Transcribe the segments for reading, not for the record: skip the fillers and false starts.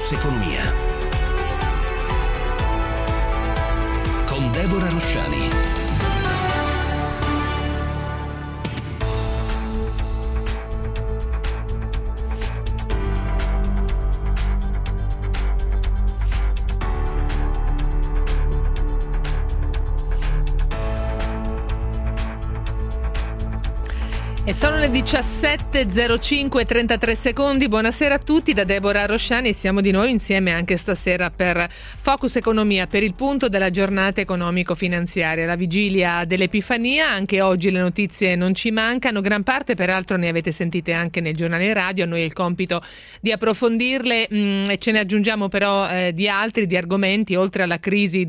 Focus Economia con Deborah Rosciani. E sono le 17.05 e 33 secondi. Buonasera a tutti da Deborah Rosciani e siamo di nuovo insieme anche stasera per Focus Economia, per il punto della giornata economico-finanziaria, la vigilia dell'Epifania. Anche oggi le notizie non ci mancano, gran parte peraltro ne avete sentite anche nel giornale radio. A noi è il compito di approfondirle e ce ne aggiungiamo però di altri, di argomenti, oltre alla crisi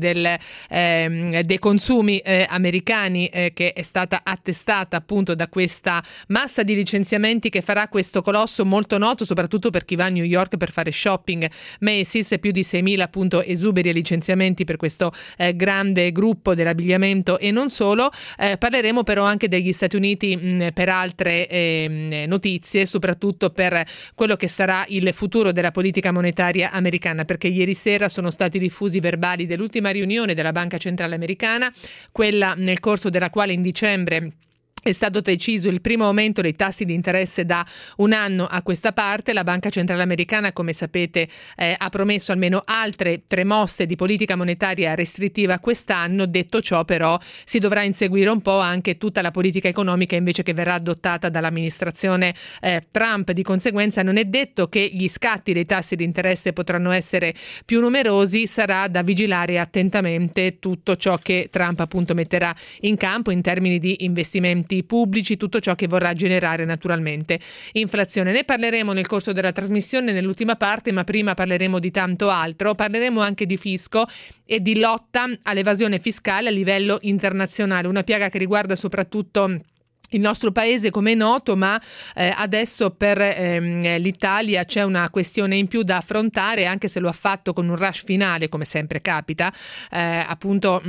dei consumi americani che è stata attestata appunto da questa massa di licenziamenti che farà questo colosso molto noto soprattutto per chi va a New York per fare shopping. Macy's, più di 6.000 appunto esuberi e licenziamenti per questo grande gruppo dell'abbigliamento e non solo. Parleremo però anche degli Stati Uniti per altre notizie, soprattutto per quello che sarà il futuro della politica monetaria americana, perché ieri sera sono stati diffusi verbali dell'ultima riunione della Banca Centrale Americana, quella nel corso della quale in dicembre è stato deciso il primo aumento dei tassi di interesse da un anno a questa parte. La Banca Centrale Americana, come sapete, ha promesso almeno altre 3 mosse di politica monetaria restrittiva quest'anno. Detto ciò, però, si dovrà inseguire un po' anche tutta la politica economica invece che verrà adottata dall'amministrazione Trump. Di conseguenza non è detto che gli scatti dei tassi di interesse potranno essere più numerosi. Sarà da vigilare attentamente tutto ciò che Trump appunto metterà in campo in termini di investimenti pubblici, tutto ciò che vorrà generare naturalmente inflazione. Ne parleremo nel corso della trasmissione nell'ultima parte, ma prima parleremo di tanto altro. Parleremo anche di fisco e di lotta all'evasione fiscale a livello internazionale, una piaga che riguarda soprattutto il nostro paese, come è noto, ma adesso per l'Italia c'è una questione in più da affrontare, anche se lo ha fatto con un rush finale, come sempre capita. Appunto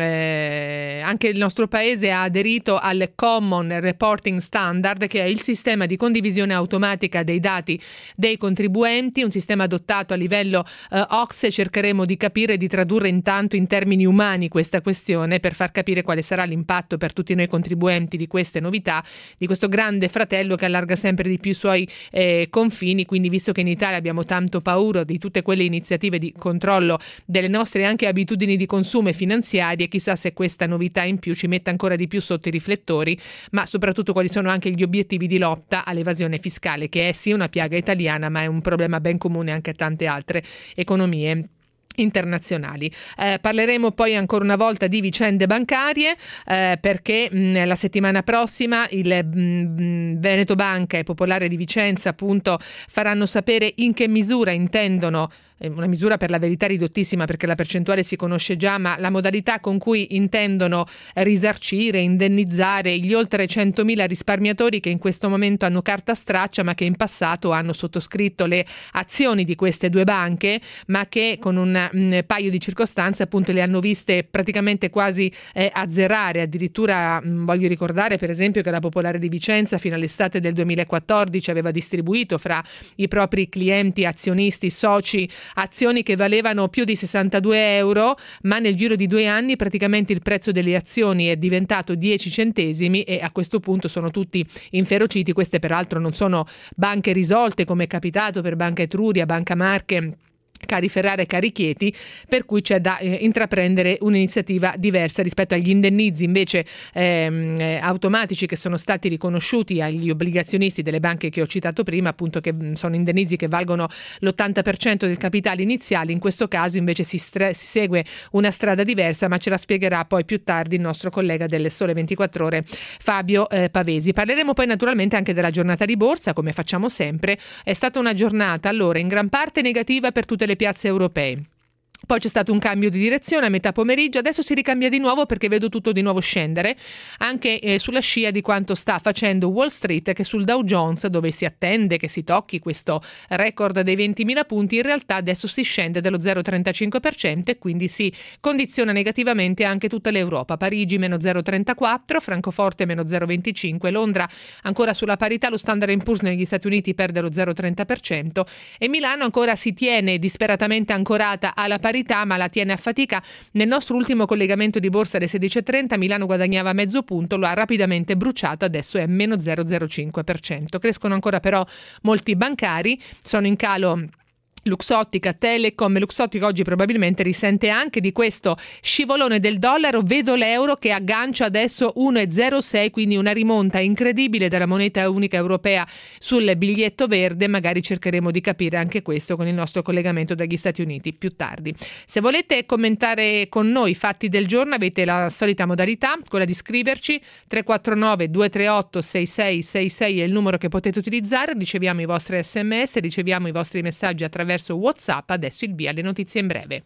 anche il nostro paese ha aderito al Common Reporting Standard, che è il sistema di condivisione automatica dei dati dei contribuenti, un sistema adottato a livello OCSE. Cercheremo di capire e di tradurre intanto in termini umani questa questione per far capire quale sarà l'impatto per tutti noi contribuenti di queste novità, di questo grande fratello che allarga sempre di più i suoi confini. Quindi, visto che in Italia abbiamo tanto paura di tutte quelle iniziative di controllo delle nostre anche abitudini di consumo e finanziarie, chissà se questa novità in più ci mette ancora di più sotto i riflettori, ma soprattutto quali sono anche gli obiettivi di lotta all'evasione fiscale, che è sì una piaga italiana, ma è un problema ben comune anche a tante altre economie internazionali. Parleremo poi ancora una volta di vicende bancarie perché la settimana prossima il Veneto Banca e Popolare di Vicenza appunto faranno sapere in che misura intendono, una misura per la verità ridottissima perché la percentuale si conosce già, ma la modalità con cui intendono risarcire, indennizzare gli oltre 100.000 risparmiatori che in questo momento hanno carta straccia ma che in passato hanno sottoscritto le azioni di queste 2 banche, ma che con un paio di circostanze appunto le hanno viste praticamente quasi azzerare. Addirittura voglio ricordare per esempio che la Popolare di Vicenza fino all'estate del 2014 aveva distribuito fra i propri clienti, azionisti, soci, azioni che valevano più di 62 euro, ma nel giro di 2 anni praticamente il prezzo delle azioni è diventato 10 centesimi e a questo punto sono tutti inferociti. Queste peraltro non sono banche risolte come è capitato per Banca Etruria, Banca Marche, Cari Ferrara e Cari Chieti, per cui c'è da intraprendere un'iniziativa diversa rispetto agli indennizi invece automatici che sono stati riconosciuti agli obbligazionisti delle banche che ho citato prima, appunto, che sono indennizi che valgono l'80% del capitale iniziale. In questo caso invece si segue una strada diversa, ma ce la spiegherà poi più tardi il nostro collega delle Sole 24 Ore Fabio Pavesi. Parleremo poi naturalmente anche della giornata di borsa, come facciamo sempre. È stata una giornata allora in gran parte negativa per tutte le piazze europee. Poi c'è stato un cambio di direzione a metà pomeriggio, adesso si ricambia di nuovo perché vedo tutto di nuovo scendere, anche sulla scia di quanto sta facendo Wall Street, che sul Dow Jones, dove si attende che si tocchi questo record dei 20.000 punti, in realtà adesso si scende dello 0,35% e quindi si condiziona negativamente anche tutta l'Europa. Parigi meno 0,34%, Francoforte meno 0,25%, Londra ancora sulla parità, lo Standard & Poor's negli Stati Uniti perde lo 0,30% e Milano ancora si tiene disperatamente ancorata alla parità, ma la tiene a fatica. Nel nostro ultimo collegamento di borsa alle 16.30 Milano guadagnava mezzo punto, lo ha rapidamente bruciato, adesso è meno 0,05%. Crescono ancora però molti bancari, sono in calo Luxottica, Telecom. Luxottica oggi probabilmente risente anche di questo scivolone del dollaro. Vedo l'euro che aggancia adesso 1,06, quindi una rimonta incredibile della moneta unica europea sul biglietto verde. Magari cercheremo di capire anche questo con il nostro collegamento dagli Stati Uniti più tardi. Se volete commentare con noi i fatti del giorno avete la solita modalità, quella di scriverci. 349 238 6666 è il numero che potete utilizzare. Riceviamo i vostri sms, riceviamo i vostri messaggi attraverso WhatsApp. Adesso il via alle notizie in breve.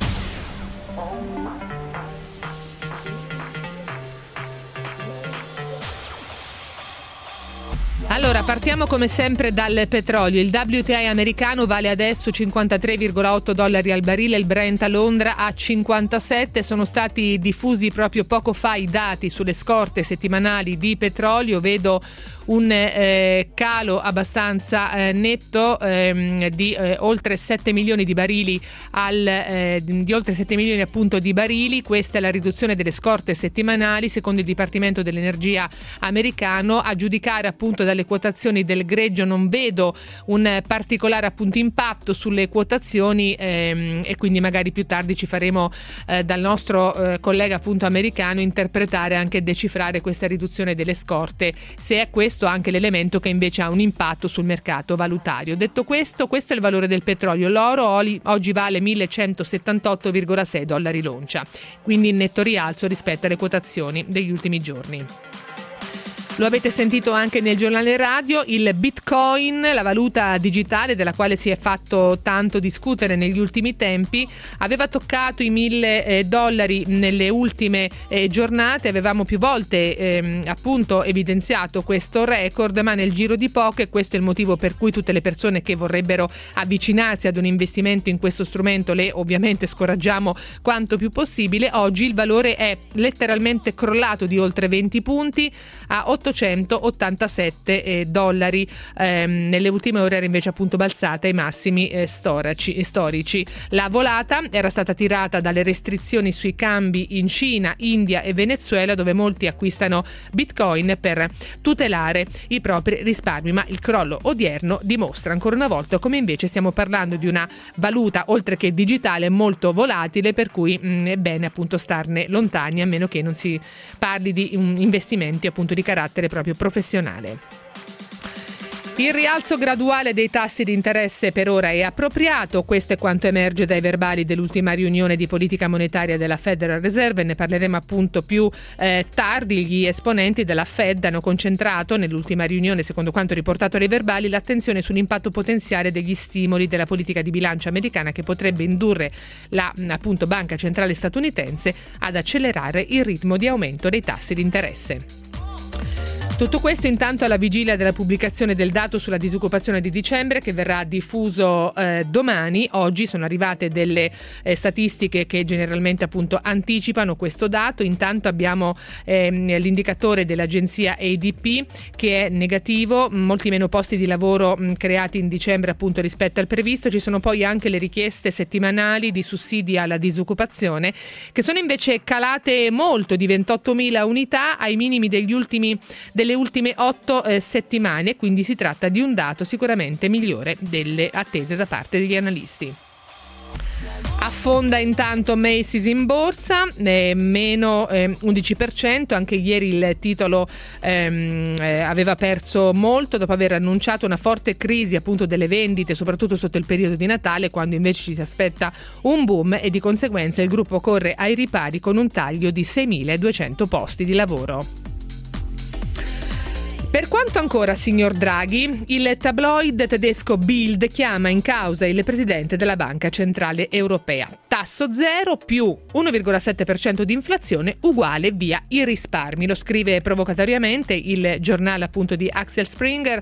Allora, partiamo come sempre dal petrolio. Il WTI americano vale adesso $53,8 al barile, il Brent a Londra a 57. Sono stati diffusi proprio poco fa i dati sulle scorte settimanali di petrolio. Vedo un calo abbastanza netto di oltre 7 milioni di barili di oltre 7 milioni appunto di barili. Questa è la riduzione delle scorte settimanali secondo il Dipartimento dell'Energia americano. A giudicare appunto dalle quotazioni del greggio non vedo un particolare appunto impatto sulle quotazioni e quindi magari più tardi ci faremo dal nostro collega appunto americano interpretare anche e decifrare questa riduzione delle scorte, se è questo anche l'elemento che invece ha un impatto sul mercato valutario. Detto questo è il valore del petrolio. L'oro oggi vale $1.178,6 l'oncia, quindi in netto rialzo rispetto alle quotazioni degli ultimi giorni. Lo avete sentito anche nel giornale radio, il Bitcoin, la valuta digitale della quale si è fatto tanto discutere negli ultimi tempi, aveva toccato i $1.000 nelle ultime giornate. Avevamo più volte appunto evidenziato questo record, ma nel giro di poco, e questo è il motivo per cui tutte le persone che vorrebbero avvicinarsi ad un investimento in questo strumento le ovviamente scoraggiamo quanto più possibile. Oggi il valore è letteralmente crollato di oltre 20 punti a $887. Nelle ultime ore era invece appunto balzata ai massimi storici. La volata era stata tirata dalle restrizioni sui cambi in Cina, India e Venezuela, dove molti acquistano Bitcoin per tutelare i propri risparmi, ma il crollo odierno dimostra ancora una volta come invece stiamo parlando di una valuta oltre che digitale molto volatile, per cui è bene appunto starne lontani, a meno che non si parli di investimenti appunto di carattere proprio professionale. Il rialzo graduale dei tassi di interesse per ora è appropriato, questo è quanto emerge dai verbali dell'ultima riunione di politica monetaria della Federal Reserve. Ne parleremo appunto più tardi. Gli esponenti della Fed hanno concentrato nell'ultima riunione, secondo quanto riportato dai verbali, l'attenzione sull'impatto potenziale degli stimoli della politica di bilancio americana, che potrebbe indurre la appunto Banca Centrale statunitense ad accelerare il ritmo di aumento dei tassi di interesse. Tutto questo intanto alla vigilia della pubblicazione del dato sulla disoccupazione di dicembre, che verrà diffuso domani. Oggi sono arrivate delle statistiche che generalmente appunto anticipano questo dato. Intanto abbiamo l'indicatore dell'agenzia ADP che è negativo, molti meno posti di lavoro creati in dicembre appunto rispetto al previsto. Ci sono poi anche le richieste settimanali di sussidi alla disoccupazione, che sono invece calate molto, di 28.000 unità ai minimi delle ultime 8 settimane, quindi si tratta di un dato sicuramente migliore delle attese da parte degli analisti. Affonda intanto Macy's in borsa, meno 11%, anche ieri il titolo aveva perso molto dopo aver annunciato una forte crisi appunto delle vendite, soprattutto sotto il periodo di Natale, quando invece ci si aspetta un boom, e di conseguenza il gruppo corre ai ripari con un taglio di 6.200 posti di lavoro. Per quanto ancora, signor Draghi, il tabloid tedesco Bild chiama in causa il presidente della Banca Centrale Europea. tasso zero più 1,7% di inflazione uguale via i risparmi. Lo scrive provocatoriamente il giornale appunto di Axel Springer,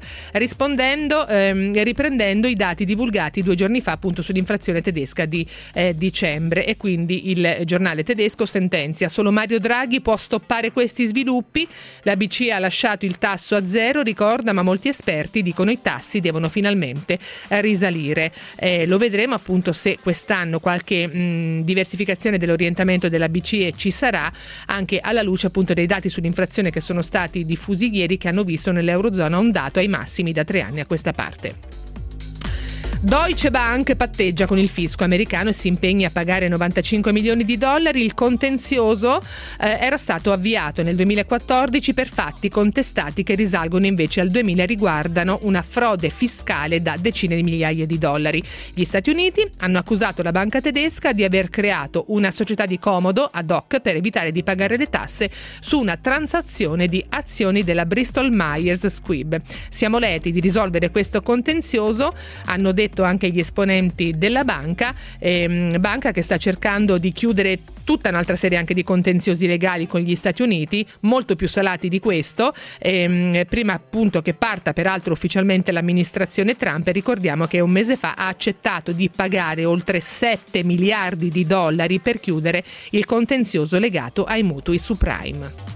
riprendendo i dati divulgati 2 giorni fa appunto sull'inflazione tedesca di dicembre, e quindi il giornale tedesco sentenzia: solo Mario Draghi può stoppare questi sviluppi, la BCE ha lasciato il tasso a zero, ricorda, ma molti esperti dicono i tassi devono finalmente risalire. Lo vedremo appunto se quest'anno qualche diversificazione dell'orientamento della BCE ci sarà, anche alla luce appunto dei dati sull'inflazione che sono stati diffusi ieri, che hanno visto nell'Eurozona un dato ai massimi da 3 anni a questa parte. Deutsche Bank patteggia con il fisco americano e si impegna a pagare 95 milioni di dollari. Il contenzioso era stato avviato nel 2014 per fatti contestati che risalgono invece al 2000, riguardano una frode fiscale da decine di migliaia di dollari. Gli Stati Uniti hanno accusato la banca tedesca di aver creato una società di comodo ad hoc per evitare di pagare le tasse su una transazione di azioni della Bristol Myers Squibb. Siamo lieti di risolvere questo contenzioso, hanno detto anche gli esponenti della banca che sta cercando di chiudere tutta un'altra serie anche di contenziosi legali con gli Stati Uniti, molto più salati di questo, prima appunto che parta peraltro ufficialmente l'amministrazione Trump. E ricordiamo che un mese fa ha accettato di pagare oltre 7 miliardi di dollari per chiudere il contenzioso legato ai mutui subprime.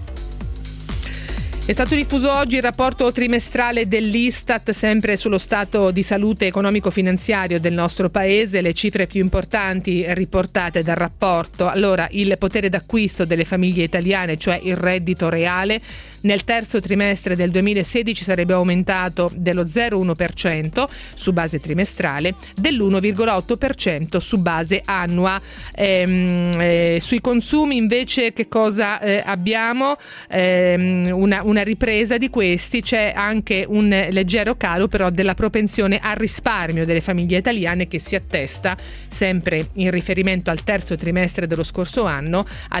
È stato diffuso oggi il rapporto trimestrale dell'Istat, sempre sullo stato di salute economico-finanziario del nostro paese. Le cifre più importanti riportate dal rapporto: allora, il potere d'acquisto delle famiglie italiane, cioè il reddito reale, nel terzo trimestre del 2016 sarebbe aumentato dello 0,1% su base trimestrale, dell'1,8% su base annua. Sui consumi invece che cosa abbiamo? Una ripresa di questi, c'è anche un leggero calo però della propensione al risparmio delle famiglie italiane, che si attesta, sempre in riferimento al terzo trimestre dello scorso anno, al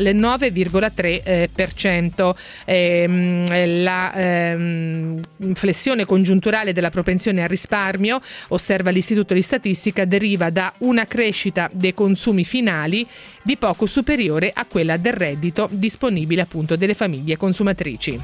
9,3%. La flessione congiunturale della propensione al risparmio, osserva l'Istituto di Statistica, deriva da una crescita dei consumi finali di poco superiore a quella del reddito disponibile appunto delle famiglie consumatrici.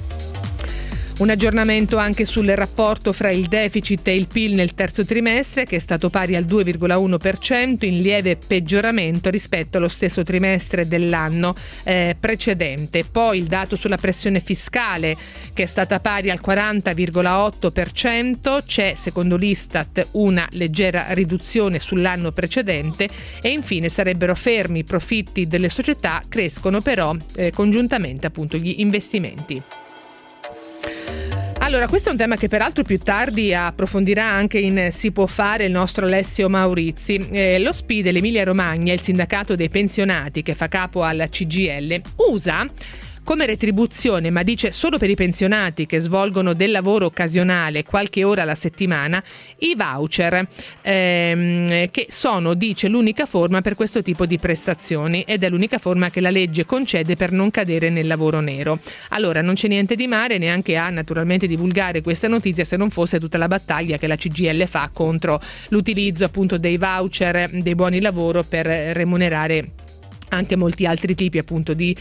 Un aggiornamento anche sul rapporto fra il deficit e il PIL nel terzo trimestre, che è stato pari al 2,1%, in lieve peggioramento rispetto allo stesso trimestre dell'anno precedente. Poi il dato sulla pressione fiscale, che è stata pari al 40,8%, c'è secondo l'Istat una leggera riduzione sull'anno precedente, e infine sarebbero fermi i profitti delle società, crescono però congiuntamente appunto gli investimenti. Allora, questo è un tema che peraltro più tardi approfondirà anche in Si può fare il nostro Alessio Maurizi. Lo SPI dell'Emilia Romagna, il sindacato dei pensionati che fa capo alla CGIL, usa come retribuzione, ma dice solo per i pensionati che svolgono del lavoro occasionale qualche ora alla settimana, i voucher, che sono, dice, l'unica forma per questo tipo di prestazioni, ed è l'unica forma che la legge concede per non cadere nel lavoro nero. Allora, non c'è niente di male neanche a naturalmente divulgare questa notizia, se non fosse tutta la battaglia che la CGIL fa contro l'utilizzo appunto dei voucher, dei buoni lavoro, per remunerare anche molti altri tipi appunto di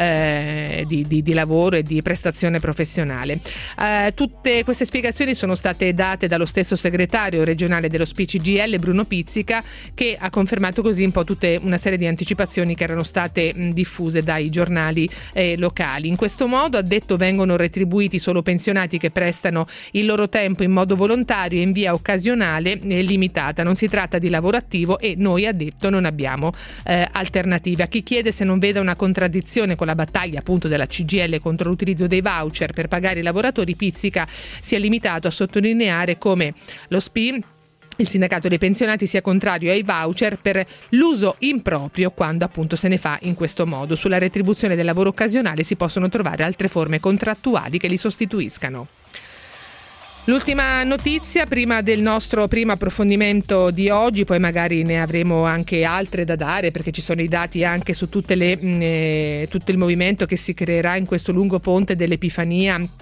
lavoro e di prestazione professionale. Tutte queste spiegazioni sono state date dallo stesso segretario regionale dello SPI CGIL, Bruno Pizzica, che ha confermato così un po' tutta una serie di anticipazioni che erano state diffuse dai giornali locali. In questo modo, ha detto, vengono retribuiti solo pensionati che prestano il loro tempo in modo volontario e in via occasionale limitata. Non si tratta di lavoro attivo e noi, ha detto, non abbiamo alternative. A chi chiede se non veda una contraddizione con la battaglia appunto della CGIL contro l'utilizzo dei voucher per pagare i lavoratori, Pizzica si è limitato a sottolineare come lo SPI, il sindacato dei pensionati, sia contrario ai voucher per l'uso improprio quando appunto se ne fa in questo modo. Sulla retribuzione del lavoro occasionale si possono trovare altre forme contrattuali che li sostituiscano. L'ultima notizia prima del nostro primo approfondimento di oggi, poi magari ne avremo anche altre da dare perché ci sono i dati anche su tutto il movimento che si creerà in questo lungo ponte dell'Epifania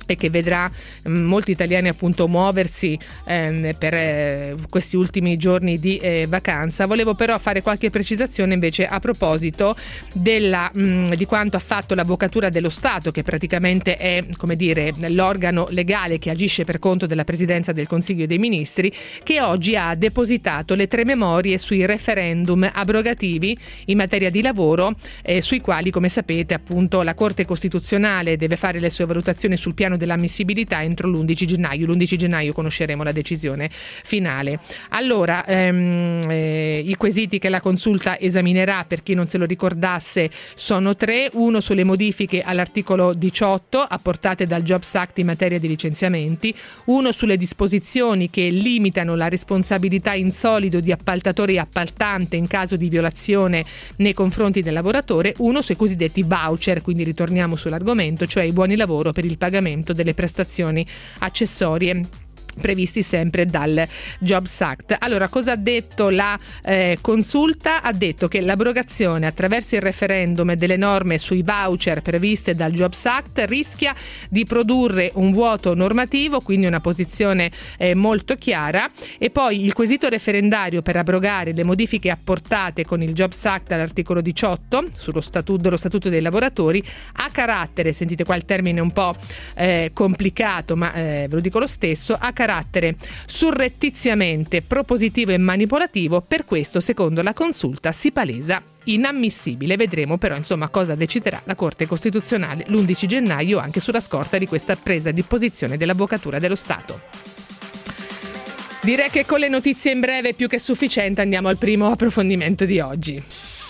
e che vedrà molti italiani appunto muoversi per questi ultimi giorni di vacanza. Volevo però fare qualche precisazione invece a proposito di quanto ha fatto l'Avvocatura dello Stato, che praticamente è, come dire, l'organo legale che agisce per conto della Presidenza del Consiglio dei Ministri, che oggi ha depositato le 3 memorie sui referendum abrogativi in materia di lavoro, sui quali, come sapete, appunto la Corte Costituzionale deve fare le sue valutazioni sul piano dell'ammissibilità entro l'11 gennaio. L'11 gennaio conosceremo la decisione finale. Allora, i quesiti che la consulta esaminerà, per chi non se lo ricordasse, sono 3. Uno sulle modifiche all'articolo 18 apportate dal Jobs Act in materia di licenziamenti, uno sulle disposizioni che limitano la responsabilità in solido di appaltatore e appaltante in caso di violazione nei confronti del lavoratore, uno sui cosiddetti voucher, quindi ritorniamo sull'argomento, cioè i buoni lavoro per il pagamento delle prestazioni accessorie previsti sempre dal Jobs Act. Allora, cosa ha detto la consulta? Ha detto che l'abrogazione attraverso il referendum delle norme sui voucher previste dal Jobs Act rischia di produrre un vuoto normativo, quindi una posizione molto chiara. E poi il quesito referendario per abrogare le modifiche apportate con il Jobs Act all'articolo 18 dello Statuto dei lavoratori ha carattere, sentite qua il termine un po' complicato, ma ve lo dico lo stesso, ha carattere surrettiziamente propositivo e manipolativo. Per questo, secondo la consulta, si palesa inammissibile. Vedremo però insomma cosa deciderà la Corte Costituzionale l'11 gennaio anche sulla scorta di questa presa di posizione dell'Avvocatura dello Stato. Direi che con le notizie in breve è più che sufficiente. Andiamo al primo approfondimento di oggi.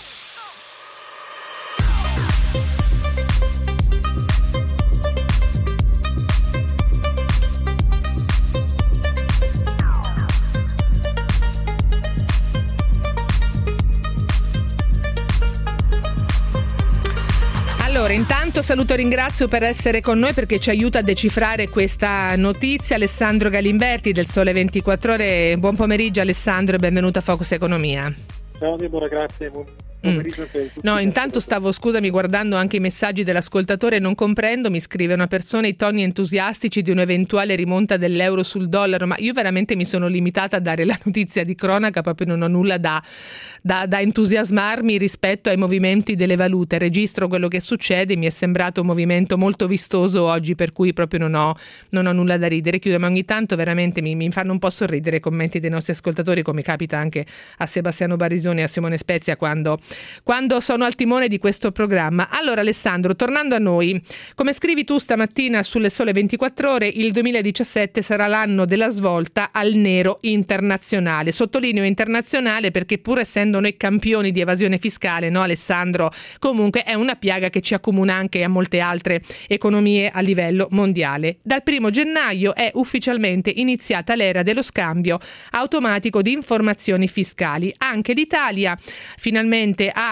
Allora, intanto saluto e ringrazio per essere con noi perché ci aiuta a decifrare questa notizia Alessandro Galimberti del Sole 24 Ore. Buon pomeriggio Alessandro e benvenuto a Focus Economia. Ciao Deborah, grazie. No, intanto stavo, scusami, guardando anche i messaggi dell'ascoltatore. Non comprendo, mi scrive una persona, i toni entusiastici di un'eventuale rimonta dell'euro sul dollaro, ma io veramente mi sono limitata a dare la notizia di cronaca, proprio non ho nulla da entusiasmarmi rispetto ai movimenti delle valute. Registro quello che succede, mi è sembrato un movimento molto vistoso oggi, per cui proprio non ho nulla da ridere. Chiudo, ma ogni tanto veramente mi fanno un po' sorridere i commenti dei nostri ascoltatori, come capita anche a Sebastiano Barisoni e a Simone Spezia quando sono al timone di questo programma. Allora Alessandro, tornando a noi, come scrivi tu stamattina sulle Sole 24 Ore, il 2017 sarà l'anno della svolta al nero internazionale. Sottolineo internazionale perché, pur essendo noi campioni di evasione fiscale, no Alessandro, comunque è una piaga che ci accomuna anche a molte altre economie a livello mondiale. Dal 1 gennaio è ufficialmente iniziata l'era dello scambio automatico di informazioni fiscali. Anche l'Italia finalmente ha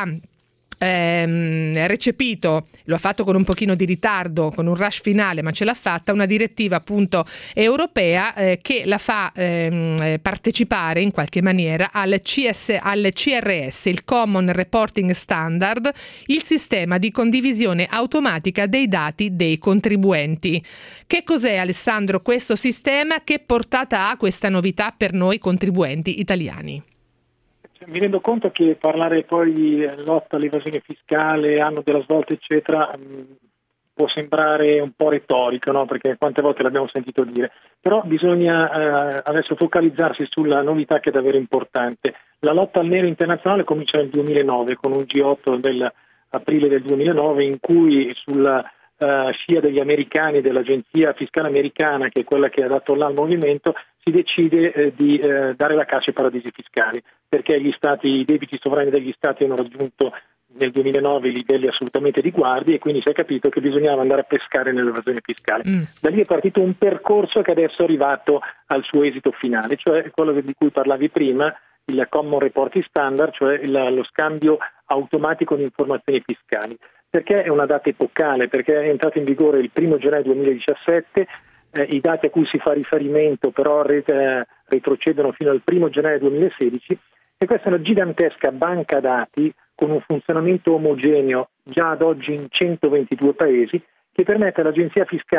recepito, lo ha fatto con un pochino di ritardo, con un rush finale, ma ce l'ha fatta, una direttiva appunto europea che la fa partecipare in qualche maniera al CRS, il Common Reporting Standard, il sistema di condivisione automatica dei dati dei contribuenti. Che cos'è, Alessandro, questo sistema? Che portata ha questa novità per noi contribuenti italiani? Mi rendo conto che parlare poi di lotta all'evasione fiscale, anno della svolta eccetera, può sembrare un po' retorico, no? Perché quante volte l'abbiamo sentito dire, però bisogna adesso focalizzarsi sulla novità che è davvero importante. La lotta al nero internazionale comincia nel 2009 con un G8 dell'aprile del 2009 in cui sulla scia degli americani, dell'agenzia fiscale americana, che è quella che ha dato là al movimento, si decide di dare la caccia ai paradisi fiscali, perché i debiti sovrani degli stati hanno raggiunto nel 2009 livelli assolutamente di guardia e quindi si è capito che bisognava andare a pescare nell'evasione fiscale. Da lì è partito un percorso che adesso è arrivato al suo esito finale, cioè quello di cui parlavi prima, il Common Reporting Standard, cioè lo scambio automatico di informazioni fiscali. Perché è una data epocale? Perché è entrato in vigore il 1 gennaio 2017, i dati a cui si fa riferimento però retrocedono fino al 1 gennaio 2016 e questa è una gigantesca banca dati con un funzionamento omogeneo già ad oggi in 122 paesi che permette all'agenzia fiscale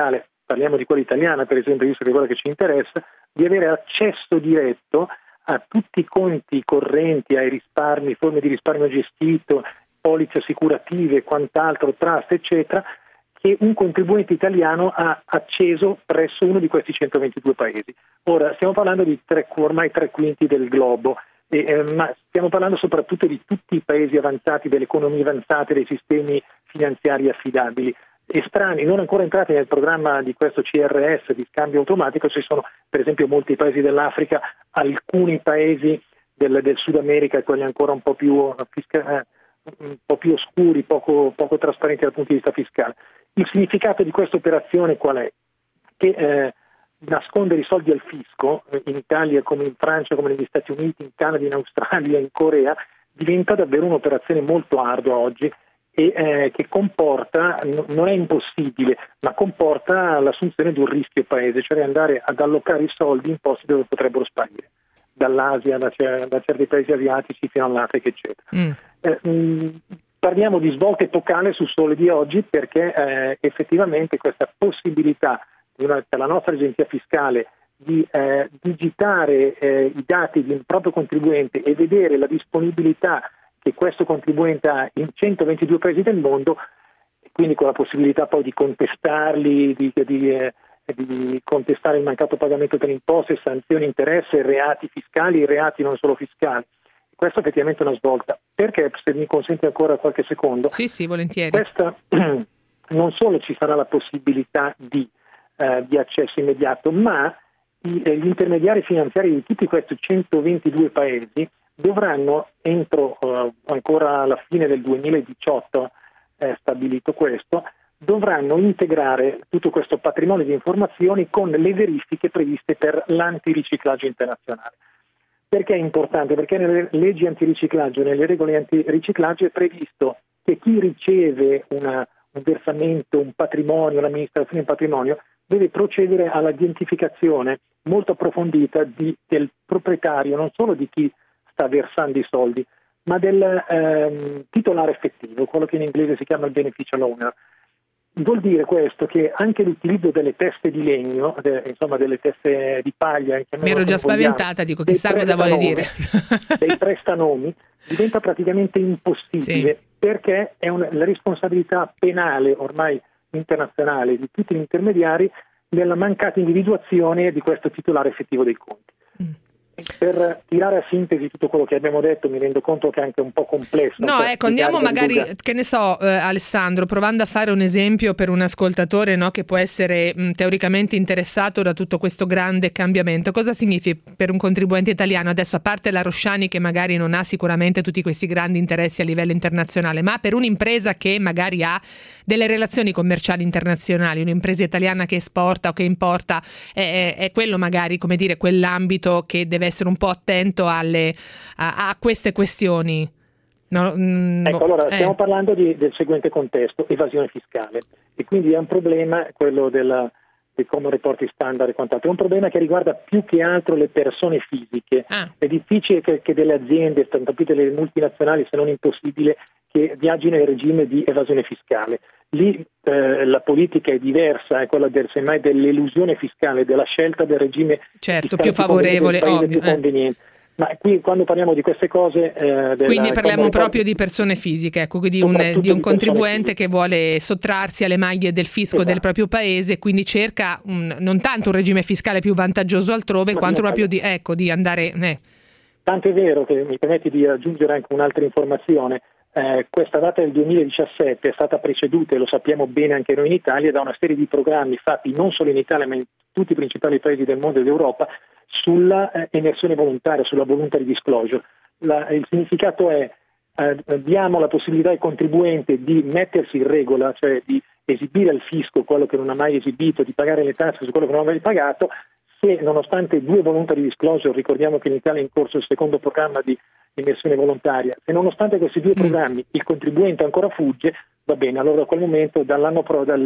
parliamo di quella italiana per esempio, visto che è quella che ci interessa, di avere accesso diretto a tutti i conti correnti, ai risparmi, forme di risparmio gestito, polizze assicurative, quant'altro, trust, eccetera, che un contribuente italiano ha acceso presso uno di questi 122 paesi. Ora, stiamo parlando di ormai 3/5 del globo, ma stiamo parlando soprattutto di tutti i paesi avanzati, delle economie avanzate, dei sistemi finanziari affidabili. Estranei, non ancora entrati nel programma di questo CRS di scambio automatico, ci sono per esempio molti paesi dell'Africa, alcuni paesi del Sud America, quelli ancora un po' più oscuri, poco trasparenti dal punto di vista fiscale. Il significato di questa operazione qual è? Che nascondere i soldi al fisco, in Italia come in Francia, come negli Stati Uniti, in Canada, in Australia, in Corea, diventa davvero un'operazione molto ardua oggi e che comporta, non è impossibile, ma comporta l'assunzione di un rischio paese, cioè andare ad allocare i soldi in posti dove potrebbero sparire, dall'Asia, da certi paesi asiatici fino all'Africa, eccetera. Parliamo di svolta epocale sul Sole di oggi perché effettivamente questa possibilità per la nostra agenzia fiscale di digitare i dati di un proprio contribuente e vedere la disponibilità che questo contribuente ha in 122 paesi del mondo, quindi con la possibilità poi di contestarli, di contestare il mancato pagamento per imposte, sanzioni, interessi, reati fiscali e reati non solo fiscali. Questo effettivamente è una svolta. Perché, se mi consente ancora qualche secondo? Sì, volentieri. Questa, non solo ci sarà la possibilità di accesso immediato, ma gli intermediari finanziari di tutti questi 122 paesi dovranno entro ancora alla fine del 2018 stabilito questo, dovranno integrare tutto questo patrimonio di informazioni con le verifiche previste per l'antiriciclaggio internazionale. Perché è importante? Perché nelle leggi antiriciclaggio, nelle regole antiriciclaggio è previsto che chi riceve un versamento, un patrimonio, l'amministrazione di un patrimonio, deve procedere all'identificazione molto approfondita del proprietario, non solo di chi sta versando i soldi, ma del titolare effettivo, quello che in inglese si chiama il beneficial owner. Vuol dire questo che anche l'utilizzo delle teste di legno, delle teste di paglia, mi ero già spaventata, dico chissà cosa vuole dire, dei prestanomi, diventa praticamente impossibile, sì, perché è la responsabilità penale ormai internazionale di tutti gli intermediari nella mancata individuazione di questo titolare effettivo dei conti. Per tirare a sintesi tutto quello che abbiamo detto, mi rendo conto che è anche un po' complesso. No, ecco, andiamo magari, che ne so, Alessandro, provando a fare un esempio per un ascoltatore, no, che può essere teoricamente interessato da tutto questo grande cambiamento. Cosa significa per un contribuente italiano, adesso a parte la Rosciani che magari non ha sicuramente tutti questi grandi interessi a livello internazionale, ma per un'impresa che magari ha delle relazioni commerciali internazionali, un'impresa italiana che esporta o che importa, è quello magari, come dire, quell'ambito che deve essere un po' attento a queste questioni. Ecco, allora stiamo parlando del seguente contesto: evasione fiscale, e quindi è un problema quello dei common reporting standard e quant'altro, è un problema che riguarda più che altro le persone fisiche. È difficile che delle aziende, tanto più delle multinazionali, se non impossibile, che viaggino nel regime di evasione fiscale. Lì la politica è diversa, è quella semmai dell'elusione fiscale, della scelta del regime fiscale più favorevole, più conveniente. Ma qui quando parliamo di queste cose quindi parliamo proprio di persone fisiche, ecco, quindi di un contribuente che vuole sottrarsi alle maglie del fisco, esatto, del proprio paese, quindi cerca non tanto un regime fiscale più vantaggioso altrove, ma quanto proprio di andare. Tanto è vero che mi permetti di aggiungere anche un'altra informazione. Questa data del 2017 è stata preceduta, e lo sappiamo bene anche noi in Italia, da una serie di programmi fatti non solo in Italia ma in tutti i principali paesi del mondo e d'Europa sulla emersione volontaria, sulla voluntary disclosure. Il significato è diamo la possibilità al contribuente di mettersi in regola, cioè di esibire al fisco quello che non ha mai esibito, di pagare le tasse su quello che non ha mai pagato, se nonostante 2 voluntary disclosure, ricordiamo che in Italia è in corso il secondo programma di immersione volontaria, se nonostante questi 2 programmi il contribuente ancora fugge, va bene, allora a quel momento dal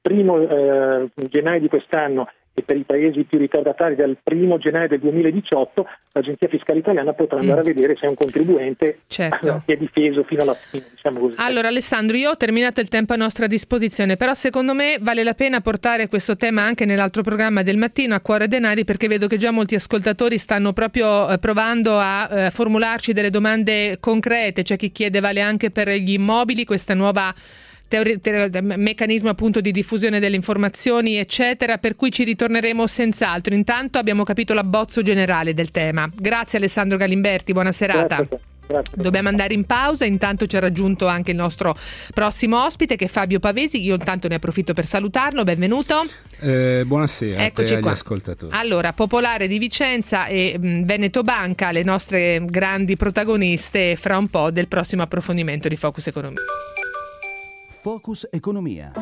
1° gennaio di quest'anno e per i paesi più ritardatari dal 1° gennaio del 2018 l'Agenzia Fiscale Italiana potrà andare a vedere se è un contribuente che è difeso fino alla fine, diciamo così. Allora Alessandro, io ho terminato il tempo a nostra disposizione, però secondo me vale la pena portare questo tema anche nell'altro programma del mattino, A Cuore Denari, perché vedo che già molti ascoltatori stanno proprio provando a formularci delle domande concrete. C'è chi chiede vale anche per gli immobili questa nuova meccanismo appunto di diffusione delle informazioni eccetera, per cui ci ritorneremo senz'altro. Intanto abbiamo capito l'abbozzo generale del tema. Grazie Alessandro Galimberti, buona serata. Grazie. Dobbiamo andare in pausa, intanto ci ha raggiunto anche il nostro prossimo ospite che è Fabio Pavesi. Io intanto ne approfitto per salutarlo, benvenuto. Buonasera. Eccoci agli qua. Ascoltatori. Allora, Popolare di Vicenza e Veneto Banca, le nostre grandi protagoniste fra un po' del prossimo approfondimento di Focus Economia. Focus Economia.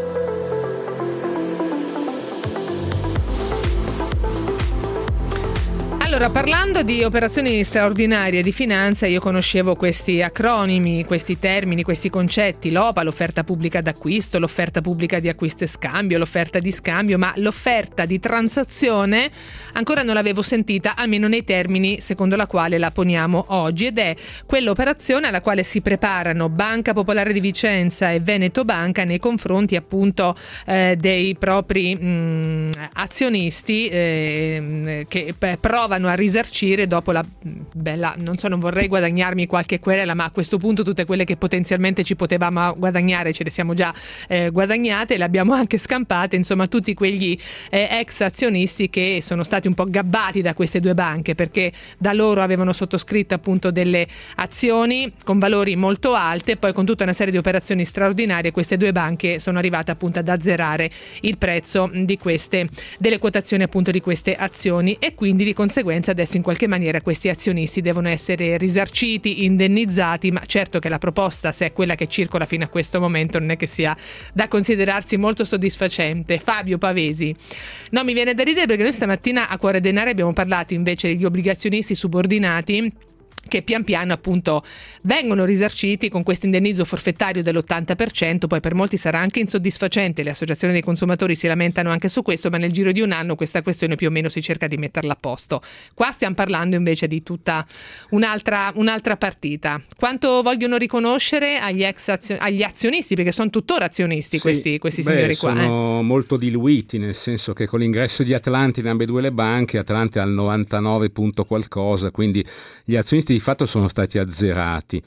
Allora, parlando di operazioni straordinarie di finanza, io conoscevo questi acronimi, questi termini, questi concetti: l'OPA, l'offerta pubblica d'acquisto, l'offerta pubblica di acquisto e scambio, l'offerta di scambio, ma l'offerta di transazione ancora non l'avevo sentita, almeno nei termini secondo la quale la poniamo oggi, ed è quell'operazione alla quale si preparano Banca Popolare di Vicenza e Veneto Banca nei confronti appunto dei propri azionisti che provano a risarcire dopo la bella, non vorrei guadagnarmi qualche querela, ma a questo punto tutte quelle che potenzialmente ci potevamo guadagnare ce le siamo già guadagnate, le abbiamo anche scampate, insomma tutti quegli ex azionisti che sono stati un po' gabbati da queste due banche perché da loro avevano sottoscritto appunto delle azioni con valori molto alte, poi con tutta una serie di operazioni straordinarie queste due banche sono arrivate appunto ad azzerare il prezzo di delle quotazioni appunto di queste azioni, e quindi di conseguenza adesso in qualche maniera questi azionisti devono essere risarciti, indennizzati, ma certo che la proposta, se è quella che circola fino a questo momento, non è che sia da considerarsi molto soddisfacente. Fabio Pavesi, no, mi viene da ridere perché noi stamattina a Cuore Denari abbiamo parlato invece degli obbligazionisti subordinati che pian piano appunto vengono risarciti con questo indennizzo forfettario dell'80%, poi per molti sarà anche insoddisfacente, le associazioni dei consumatori si lamentano anche su questo, ma nel giro di un anno questa questione più o meno si cerca di metterla a posto. Qua stiamo parlando invece di tutta un'altra partita. Quanto vogliono riconoscere agli azionisti, perché sono tuttora azionisti questi signori qua? Sono molto diluiti, nel senso che con l'ingresso di Atlanti in ambedue le banche, Atlanti al 99 punto qualcosa, quindi gli azionisti di fatto sono stati azzerati.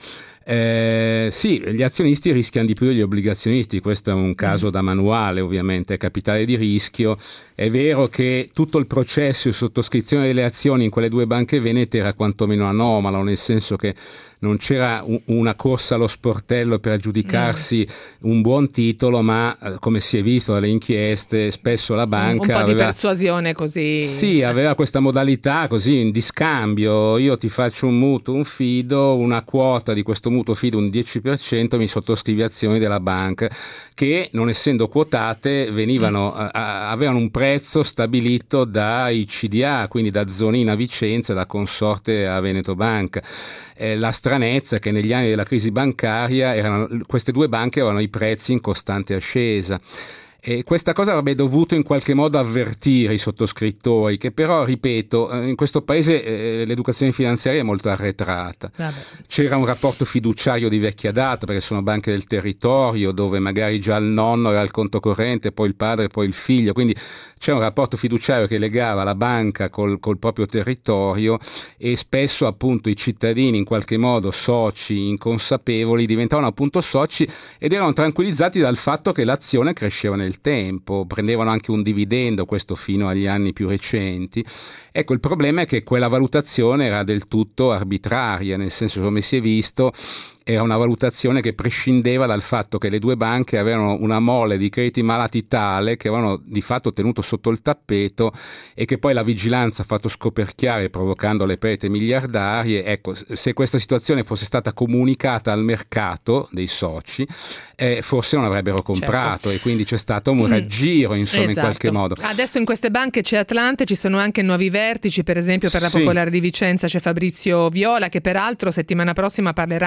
Sì, gli azionisti rischiano di più degli obbligazionisti, questo è un caso da manuale, ovviamente, è capitale di rischio. È vero che tutto il processo di sottoscrizione delle azioni in quelle due banche venete era quantomeno anomalo, nel senso che non c'era una corsa allo sportello per aggiudicarsi un buon titolo, ma come si è visto dalle inchieste, spesso la banca un po' di persuasione così. Sì, aveva questa modalità così di scambio: io ti faccio un mutuo, un fido, una quota di questo mutuo fido, un 10%, mi sottoscrivi azioni della banca, che non essendo quotate avevano un prezzo stabilito dai CDA, quindi da Zonina Vicenza, da consorte a Veneto Banca. La stranezza è che negli anni della crisi bancaria queste due banche avevano i prezzi in costante ascesa. E questa cosa avrebbe dovuto in qualche modo avvertire i sottoscrittori, che però, ripeto, in questo paese l'educazione finanziaria è molto arretrata. C'era un rapporto fiduciario di vecchia data, perché sono banche del territorio dove magari già il nonno aveva il conto corrente, poi il padre, poi il figlio, quindi c'è un rapporto fiduciario che legava la banca col proprio territorio, e spesso appunto i cittadini, in qualche modo soci inconsapevoli, diventavano appunto soci ed erano tranquillizzati dal fatto che l'azione cresceva nel tempo, prendevano anche un dividendo, questo fino agli anni più recenti. Ecco, il problema è che quella valutazione era del tutto arbitraria, nel senso, come si è visto, era una valutazione che prescindeva dal fatto che le due banche avevano una mole di crediti malati tale che avevano di fatto tenuto sotto il tappeto, e che poi la vigilanza ha fatto scoperchiare, provocando le perdite miliardarie. Ecco, se questa situazione fosse stata comunicata al mercato dei soci, forse non avrebbero comprato, certo. E quindi c'è stato un raggiro, insomma, esatto. In qualche modo. Adesso in queste banche c'è Atlante, ci sono anche nuovi vertici, per esempio per la Popolare di Vicenza c'è Fabrizio Viola, che peraltro settimana prossima parlerà anche ai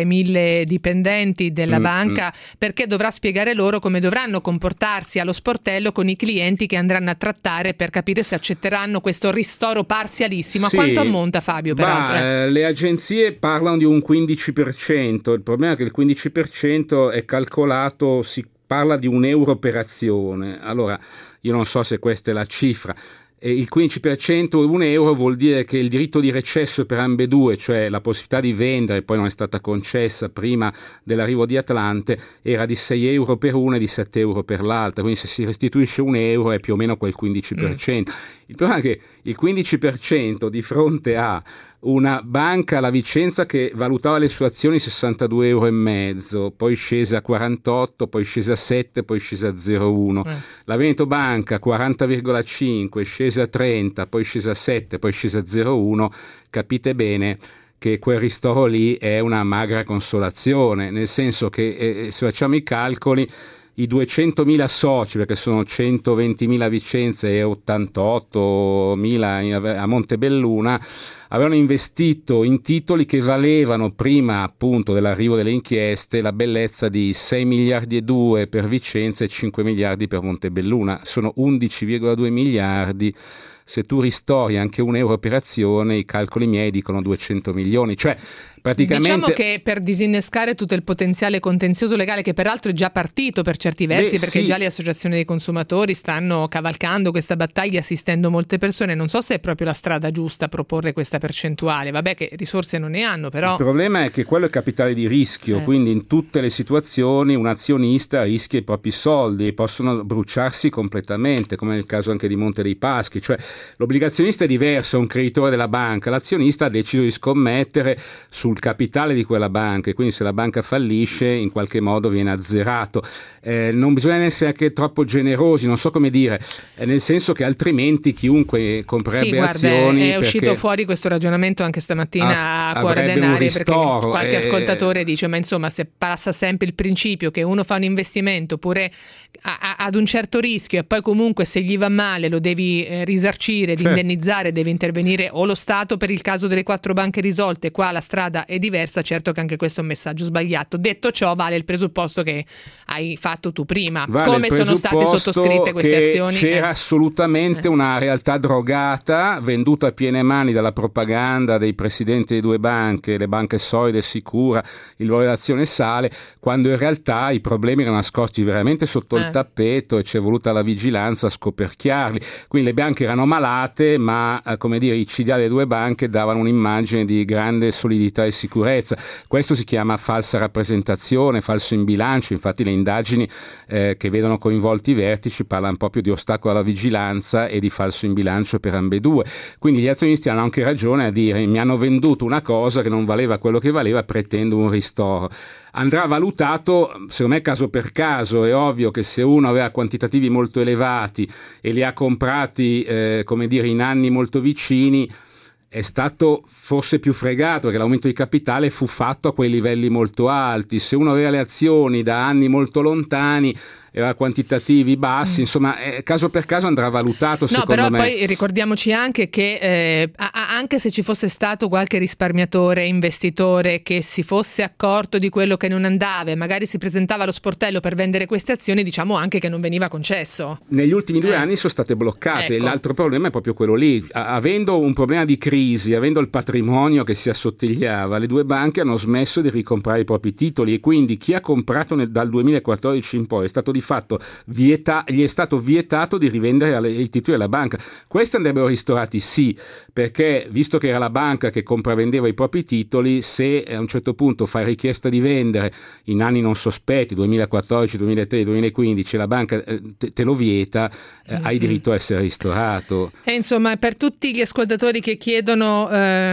ai 1.000 dipendenti della banca, perché dovrà spiegare loro come dovranno comportarsi allo sportello con i clienti che andranno a trattare per capire se accetteranno questo ristoro parzialissimo. Sì. A quanto ammonta, Fabio, peraltro? Le agenzie parlano di un 15%, il problema è che il 15% è calcolato, si parla di €1 operazione. Allora, io non so se questa è la cifra. Il 15% €1 vuol dire che il diritto di recesso per ambedue, cioè la possibilità di vendere, poi non è stata concessa prima dell'arrivo di Atlante, era di €6 per una e di €7 per l'altra, quindi se si restituisce €1 è più o meno quel 15%. Il problema è che il 15% di fronte a una banca, la Vicenza, che valutava le sue azioni €62,50, poi scese a 48, poi scese a 7, poi scese a 0,1. La Veneto Banca 40,5, scese a 30, poi scese a 7, poi scese a 0,1. Capite bene che quel ristoro lì è una magra consolazione, nel senso che se facciamo i calcoli, i 200.000 soci, perché sono 120.000 a Vicenza e 88.000 a Montebelluna, avevano investito in titoli che valevano, prima appunto dell'arrivo delle inchieste, la bellezza di 6,2 miliardi per Vicenza e 5 miliardi per Montebelluna. Sono 11,2 miliardi. Se tu ristori anche €1 per azione, i calcoli miei dicono 200 milioni, cioè praticamente... Diciamo che per disinnescare tutto il potenziale contenzioso legale, che peraltro è già partito per certi versi, perché sì, già le associazioni dei consumatori stanno cavalcando questa battaglia, assistendo molte persone, non so se è proprio la strada giusta proporre questa percentuale. Vabbè, che risorse non ne hanno, però... Il problema è che quello è capitale di rischio, quindi in tutte le situazioni un azionista rischia i propri soldi e possono bruciarsi completamente, come nel caso anche di Monte dei Paschi, cioè l'obbligazionista è diverso, è un creditore della banca, l'azionista ha deciso di scommettere sul capitale di quella banca e quindi se la banca fallisce in qualche modo viene azzerato. Non bisogna essere anche troppo generosi, non so come dire, nel senso che altrimenti chiunque comprerebbe azioni... È uscito fuori questo ragionamento anche stamattina a Cuore Denari, perché qualche ascoltatore dice ma insomma, se passa sempre il principio che uno fa un investimento pure ad un certo rischio e poi comunque se gli va male lo devi risarcire, indennizzare, deve intervenire o lo Stato per il caso delle 4 banche risolte, qua la strada è diversa, certo che anche questo è un messaggio sbagliato. Detto ciò, vale il presupposto che hai fatto tu prima, come sono state sottoscritte queste azioni. C'era assolutamente una realtà drogata, venduta a piene mani dalla propaganda dei presidenti di 2 banche, le banche solide e sicura, il valore dell'azione sale, quando in realtà i problemi erano nascosti veramente sotto il tappeto e c'è voluta la vigilanza a scoperchiarli. Quindi le banche erano malate, ma come dire, i CDA delle 2 banche davano un'immagine di grande solidità e sicurezza. Questo si chiama falsa rappresentazione, falso in bilancio. Infatti le indagini che vedono coinvolti i vertici parlano proprio di ostacolo alla vigilanza e di falso in bilancio per ambedue. Quindi gli azionisti hanno anche ragione a dire mi hanno venduto una cosa che non valeva quello che valeva, pretendo un ristoro. Andrà valutato, secondo me, caso per caso. È ovvio che se uno aveva quantitativi molto elevati e li ha comprati come dire in anni molto vicini, è stato forse più fregato perché l'aumento di capitale fu fatto a quei livelli molto alti. Se uno aveva le azioni da anni molto lontani e quantitativi bassi, insomma, caso per caso andrà valutato, secondo me. No, però poi ricordiamoci anche che anche se ci fosse stato qualche risparmiatore, investitore che si fosse accorto di quello che non andava e magari si presentava allo sportello per vendere queste azioni, diciamo anche che non veniva concesso. Negli ultimi 2 anni sono state bloccate. Ecco. L'altro problema è proprio quello lì. Avendo un problema di crisi, avendo il patrimonio che si assottigliava, le 2 banche hanno smesso di ricomprare i propri titoli e quindi chi ha comprato dal 2014 in poi è stato di fatto gli è stato vietato di rivendere i titoli della banca. Questi andrebbero ristorati, sì, perché visto che era la banca che compravendeva i propri titoli, se a un certo punto fai richiesta di vendere in anni non sospetti, 2014, 2013, 2015, la banca te lo vieta, hai diritto a essere ristorato. E insomma, per tutti gli ascoltatori che chiedono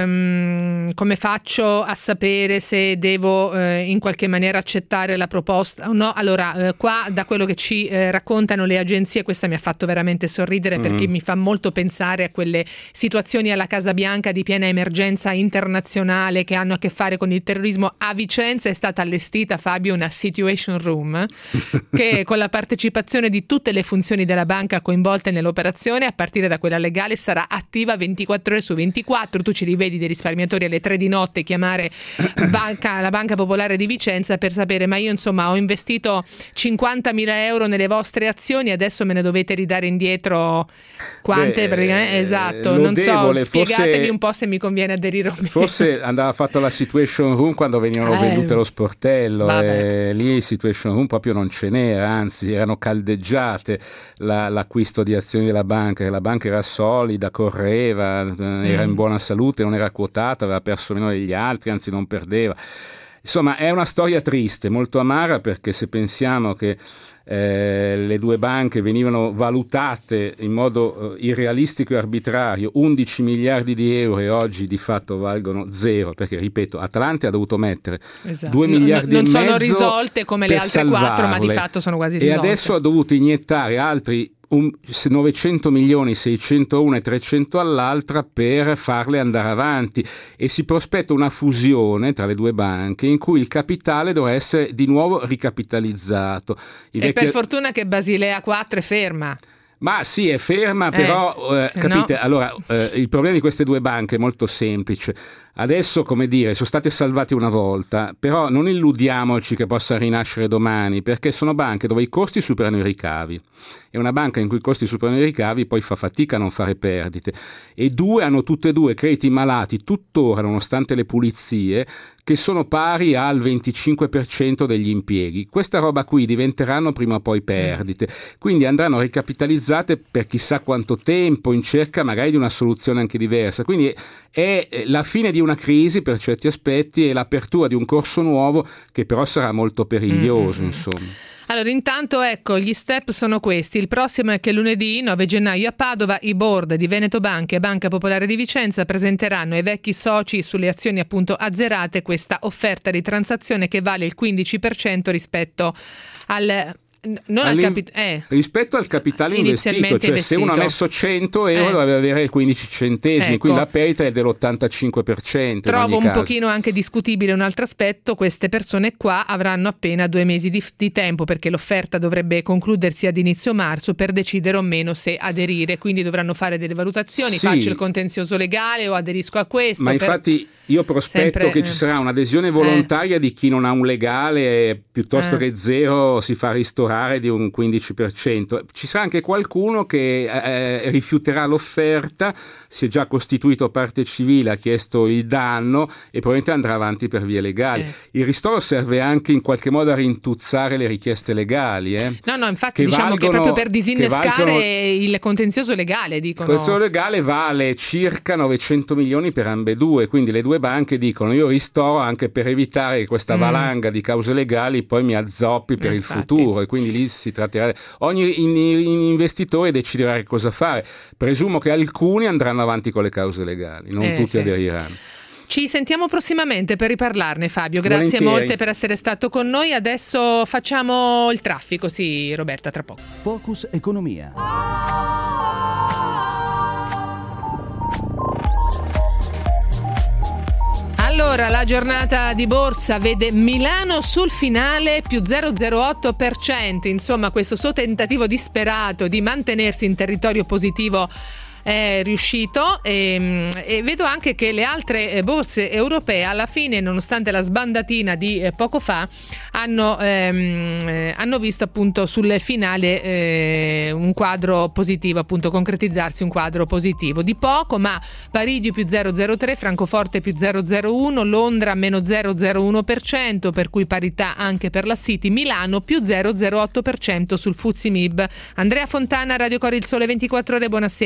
come faccio a sapere se devo in qualche maniera accettare la proposta o no, allora qua da quello quello che ci raccontano le agenzie, questa mi ha fatto veramente sorridere perché mi fa molto pensare a quelle situazioni alla Casa Bianca di piena emergenza internazionale che hanno a che fare con il terrorismo. A Vicenza è stata allestita, Fabio, una situation room che con la partecipazione di tutte le funzioni della banca coinvolte nell'operazione, a partire da quella legale, sarà attiva 24 ore su 24. Tu ce li vedi dei risparmiatori alle 3 di notte chiamare la Banca Popolare di Vicenza per sapere: ma io insomma ho investito 50.000 euro nelle vostre azioni, adesso me ne dovete ridare indietro quante? Praticamente, esatto, non so, spiegatemi forse, un po' se mi conviene aderire o meno. Forse andava fatto la situation room quando venivano vendute lo sportello, e lì situation room proprio non ce n'era, anzi erano caldeggiate l'acquisto di azioni della banca, la banca era solida, correva, era in buona salute, non era quotata, aveva perso meno degli altri, anzi non perdeva. Insomma, è una storia triste, molto amara, perché se pensiamo che le due banche venivano valutate in modo irrealistico e arbitrario, 11 miliardi di euro, e oggi di fatto valgono zero, perché ripeto, Atlante ha dovuto mettere 2 miliardi e mezzo, non sono risolte come le altre 4, ma di fatto sono quasi risolte, e adesso ha dovuto iniettare altri 900 milioni, 601 e 300 all'altra, per farle andare avanti, e si prospetta una fusione tra le due banche in cui il capitale dovrà essere di nuovo ricapitalizzato. Per fortuna che Basilea 4 è ferma. Ma sì, è ferma, però capite, no? Allora il problema di queste due banche è molto semplice. Adesso, come dire, sono state salvate una volta, però non illudiamoci che possa rinascere domani, perché sono banche dove i costi superano i ricavi. È una banca in cui i costi superano i ricavi, poi fa fatica a non fare perdite. E hanno tutte e due crediti malati, tuttora, nonostante le pulizie, che sono pari al 25% degli impieghi. Questa roba qui diventeranno prima o poi perdite, quindi andranno ricapitalizzate per chissà quanto tempo, in cerca magari di una soluzione anche diversa. Quindi è la fine di una crisi per certi aspetti e l'apertura di un corso nuovo che però sarà molto periglioso, insomma. Allora, intanto ecco, gli step sono questi. Il prossimo è che lunedì 9 gennaio a Padova i board di Veneto Banca e Banca Popolare di Vicenza presenteranno ai vecchi soci sulle azioni appunto azzerate questa offerta di transazione che vale il 15% rispetto al... rispetto al capitale investito, cioè se uno ha messo 100 euro deve avere 15 centesimi, ecco. Quindi la perdita è dell'85%. Trovo un pochino anche discutibile un altro aspetto: queste persone qua avranno appena 2 mesi di tempo, perché l'offerta dovrebbe concludersi ad inizio marzo, per decidere o meno se aderire, quindi dovranno fare delle valutazioni, sì. Faccio il contenzioso legale o aderisco a questo, ma infatti io prospetto che ci sarà un'adesione volontaria di chi non ha un legale, piuttosto che zero si fa ristorare di un 15%. Ci sarà anche qualcuno che rifiuterà l'offerta, si è già costituito parte civile, ha chiesto il danno e probabilmente andrà avanti per vie legali. Il ristoro serve anche in qualche modo a rintuzzare le richieste legali. No, infatti diciamo che proprio per disinnescare il contenzioso legale, dicono. Il contenzioso legale vale circa 900 milioni per ambedue, quindi le due banche dicono: io ristoro anche per evitare che questa valanga di cause legali poi mi azzoppi per il futuro, e quindi lì si tratterà, ogni investitore deciderà che cosa fare. Presumo che alcuni andranno avanti con le cause legali, non tutti aderiranno. Ci sentiamo prossimamente per riparlarne, Fabio. Grazie molte per essere stato con noi. Adesso facciamo il traffico, sì, Roberta, tra poco. Focus Economia. Allora, la giornata di borsa vede Milano sul finale più 0,08%, insomma questo suo tentativo disperato di mantenersi in territorio positivo è riuscito, e vedo anche che le altre borse europee alla fine, nonostante la sbandatina di poco fa, hanno visto appunto sul finale un quadro positivo, appunto concretizzarsi un quadro positivo di poco, ma Parigi più 0,03, Francoforte più 0,01, Londra meno 0,01%, per cui parità anche per la City, Milano più 0,08% sul FTSE MIB. Andrea Fontana, Radio Cori il Sole 24 Ore, buonasera.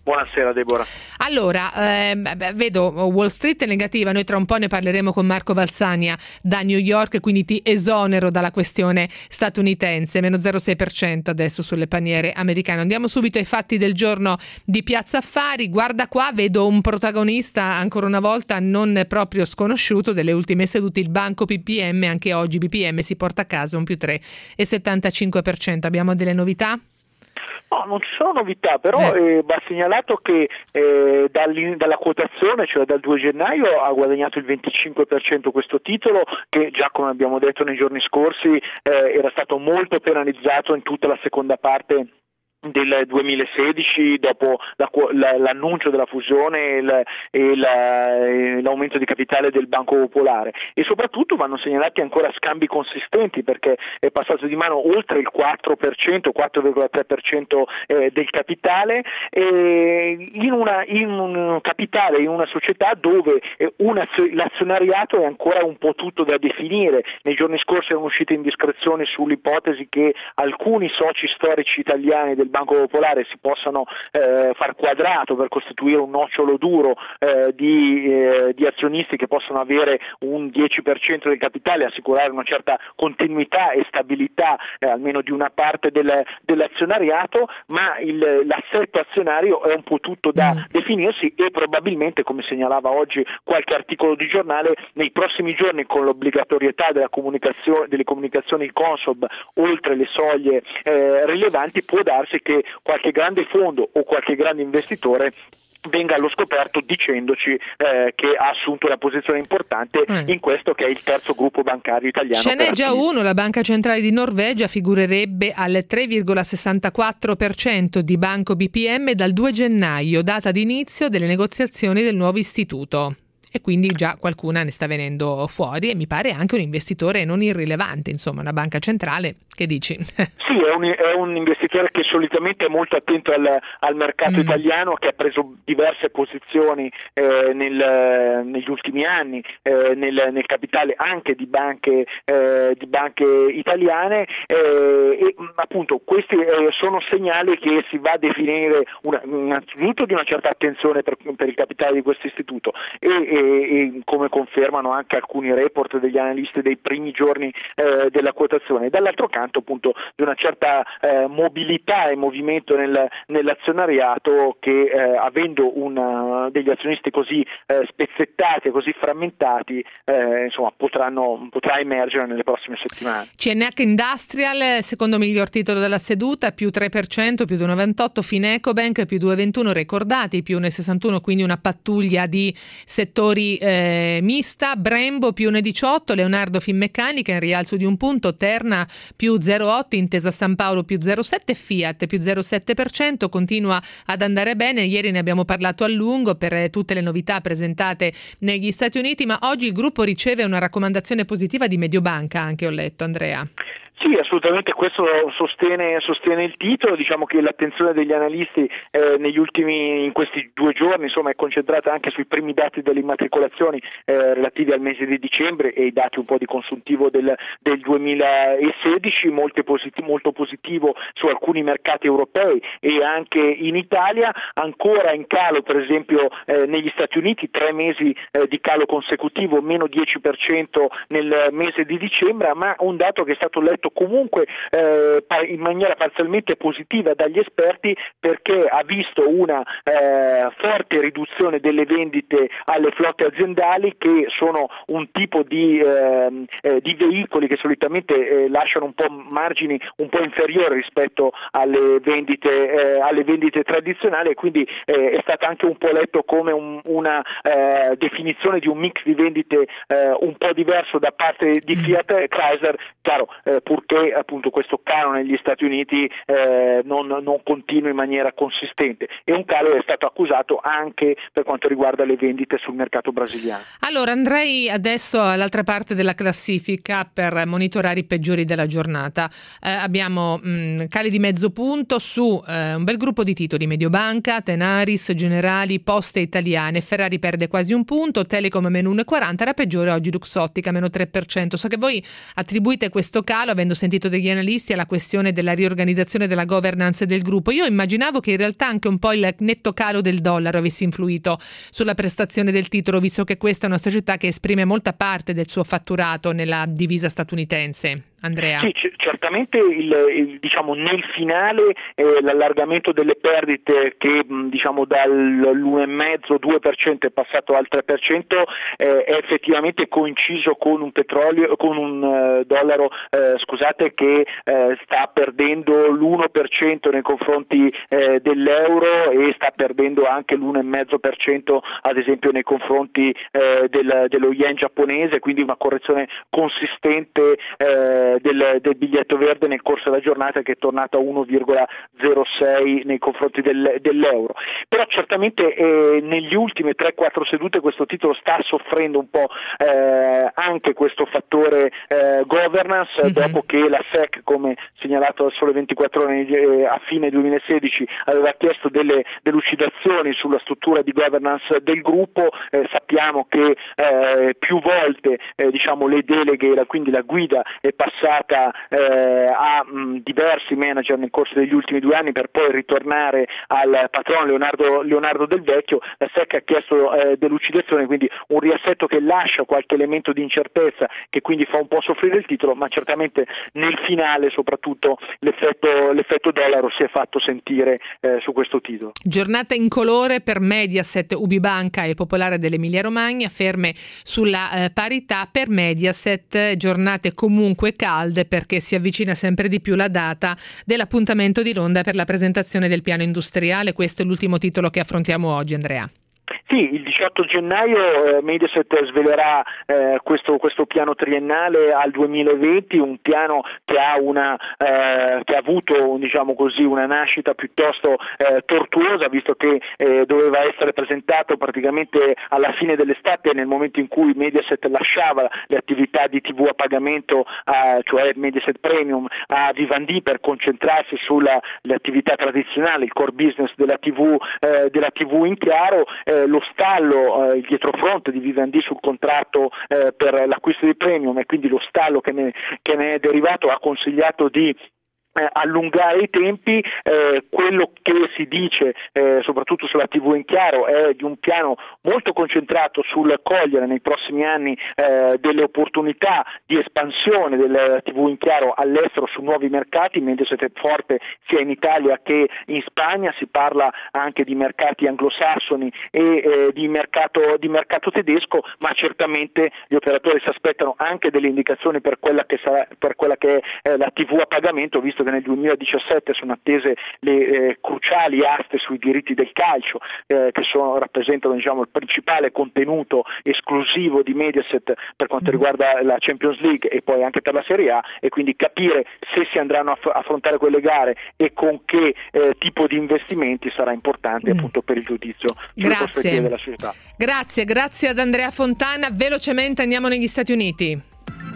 Buonasera Deborah. Allora, vedo Wall Street è negativa, noi tra un po' ne parleremo con Marco Valsania da New York, quindi ti esonero dalla questione statunitense, meno 0,6% adesso sulle paniere americane. Andiamo subito ai fatti del giorno di Piazza Affari. Guarda qua, vedo un protagonista ancora una volta non proprio sconosciuto delle ultime sedute, il Banco BPM. Anche oggi BPM si porta a casa un più 3,75%. Abbiamo delle novità? No, non ci sono novità, però va segnalato che dalla quotazione, cioè dal 2 gennaio, ha guadagnato il 25% questo titolo, che già, come abbiamo detto nei giorni scorsi, era stato molto penalizzato in tutta la seconda parte del 2016 dopo l'annuncio della fusione e l'aumento di capitale del Banco Popolare, e soprattutto vanno segnalati ancora scambi consistenti, perché è passato di mano oltre il 4%, 4,3% del capitale, in un capitale, in una società dove l'azionariato è ancora un po' tutto da definire. Nei giorni scorsi erano uscite indiscrezioni sull'ipotesi che alcuni soci storici italiani del Banco Popolare si possano far quadrato per costituire un nocciolo duro di azionisti che possono avere un 10% del capitale, assicurare una certa continuità e stabilità almeno di una parte dell'azionariato, ma l'assetto azionario è un po' tutto da definirsi, e probabilmente, come segnalava oggi qualche articolo di giornale, nei prossimi giorni, con l'obbligatorietà delle comunicazioni Consob oltre le soglie rilevanti, può darsi che qualche grande fondo o qualche grande investitore venga allo scoperto dicendoci che ha assunto una posizione importante in questo che è il terzo gruppo bancario italiano. Ce n'è già uno, la Banca Centrale di Norvegia figurerebbe al 3,64% di Banco BPM dal 2 gennaio, data di inizio delle negoziazioni del nuovo istituto. E quindi già qualcuna ne sta venendo fuori, e mi pare anche un investitore non irrilevante, insomma, una banca centrale. Che dici? Sì, è un investitore che solitamente è molto attento al mercato italiano, che ha preso diverse posizioni negli ultimi anni nel capitale anche di banche italiane, e appunto questi sono segnali che si va a definire innanzitutto di una certa attenzione per il capitale di questo istituto, e come confermano anche alcuni report degli analisti dei primi giorni della quotazione. Dall'altro canto, appunto, di una certa mobilità e movimento nell'azionariato che avendo degli azionisti così spezzettati e così frammentati, insomma, potrà emergere nelle prossime settimane. CNH Industrial, secondo miglior titolo della seduta, più 3%, più 2,98, Finecobank più 2,21, Recordati più 1,61, quindi una pattuglia di settori mista, Brembo più 1,18, Leonardo Finmeccanica in rialzo di 1 punto, Terna più 0,8, Intesa San Paolo più 0,7, Fiat più 0,7%, continua ad andare bene. Ieri ne abbiamo parlato a lungo per tutte le novità presentate negli Stati Uniti, ma oggi il gruppo riceve una raccomandazione positiva di Mediobanca, anche ho letto, Andrea. Sì, assolutamente, questo sostiene il titolo. Diciamo che l'attenzione degli analisti in questi 2 giorni, insomma, è concentrata anche sui primi dati delle immatricolazioni relativi al mese di dicembre e i dati un po' di consuntivo del 2016, molto positivo su alcuni mercati europei e anche in Italia, ancora in calo per esempio negli Stati Uniti, 3 mesi di calo consecutivo, meno 10% nel mese di dicembre, ma un dato che è stato letto comunque in maniera parzialmente positiva dagli esperti, perché ha visto una forte riduzione delle vendite alle flotte aziendali, che sono un tipo di veicoli che solitamente lasciano un po' margini un po' inferiori rispetto alle vendite tradizionali, e quindi è stato anche un po' letto come una definizione di un mix di vendite un po' diverso da parte di Fiat e Chrysler, chiaro, purché appunto questo calo negli Stati Uniti non continui in maniera consistente, e un calo è stato accusato anche per quanto riguarda le vendite sul mercato brasiliano. Allora andrei adesso all'altra parte della classifica per monitorare i peggiori della giornata. Abbiamo cali di mezzo punto su un bel gruppo di titoli: Mediobanca, Tenaris, Generali, Poste Italiane. Ferrari perde quasi 1 punto, Telecom meno 1,40, la peggiore oggi Luxottica meno 3%. So che voi attribuite questo calo avendo avendo sentito degli analisti, alla questione della riorganizzazione della governance del gruppo. Io immaginavo che in realtà anche un po' il netto calo del dollaro avesse influito sulla prestazione del titolo, visto che questa è una società che esprime molta parte del suo fatturato nella divisa statunitense. Andrea. Sì, certamente diciamo nel finale l'allargamento delle perdite che diciamo dall'1,5-2% è passato al 3% è effettivamente coinciso con un dollaro che sta perdendo l'1% nei confronti dell'euro e sta perdendo anche l'1,5% ad esempio nei confronti dello yen giapponese, quindi una correzione consistente del biglietto verde nel corso della giornata, che è tornato a 1,06 nei confronti dell'euro. Però certamente negli ultimi 3-4 sedute questo titolo sta soffrendo un po' anche questo fattore governance, dopo che la SEC, come segnalato al Sole 24 Ore a fine 2016, aveva chiesto delle delucidazioni sulla struttura di governance del gruppo. Sappiamo che più volte diciamo le deleghe, quindi la guida è passata a diversi manager nel corso degli ultimi 2 anni per poi ritornare al patrono Leonardo Del Vecchio. La SEC ha chiesto delucidazione, quindi un riassetto che lascia qualche elemento di incertezza, che quindi fa un po' soffrire il titolo, ma certamente nel finale soprattutto l'effetto dollaro si è fatto sentire su questo titolo. Giornata incolore per Mediaset, Ubibanca e Popolare dell'Emilia Romagna, ferme sulla parità. Per Mediaset giornate comunque calde, perché si avvicina sempre di più la data dell'appuntamento di Londra per la presentazione del piano industriale. Questo è l'ultimo titolo che affrontiamo oggi, Andrea. Sì, il 18 gennaio Mediaset svelerà questo piano triennale al 2020, un piano che ha avuto diciamo così una nascita piuttosto tortuosa, visto che doveva essere presentato praticamente alla fine dell'estate, nel momento in cui Mediaset lasciava le attività di TV a pagamento, cioè Mediaset Premium, a Vivendi per concentrarsi sulle attività tradizionali, il core business della TV in chiaro. Lo stallo, il dietrofront di Vivendi sul contratto per l'acquisto di Premium e quindi lo stallo che ne è derivato ha consigliato di allungare i tempi. Quello che si dice soprattutto sulla TV in chiaro è di un piano molto concentrato sul cogliere nei prossimi anni delle opportunità di espansione della TV in chiaro all'estero su nuovi mercati. Mediaset è forte sia in Italia che in Spagna, si parla anche di mercati anglosassoni e di mercato tedesco, ma certamente gli operatori si aspettano anche delle indicazioni per quella che è la TV a pagamento, visto che nel 2017 sono attese le cruciali aste sui diritti del calcio, che rappresentano diciamo il principale contenuto esclusivo di Mediaset per quanto riguarda la Champions League e poi anche per la Serie A, e quindi capire se si andranno a affrontare quelle gare e con che tipo di investimenti sarà importante appunto per il giudizio sulle prospettive della società. Grazie ad Andrea Fontana. Velocemente andiamo negli Stati Uniti.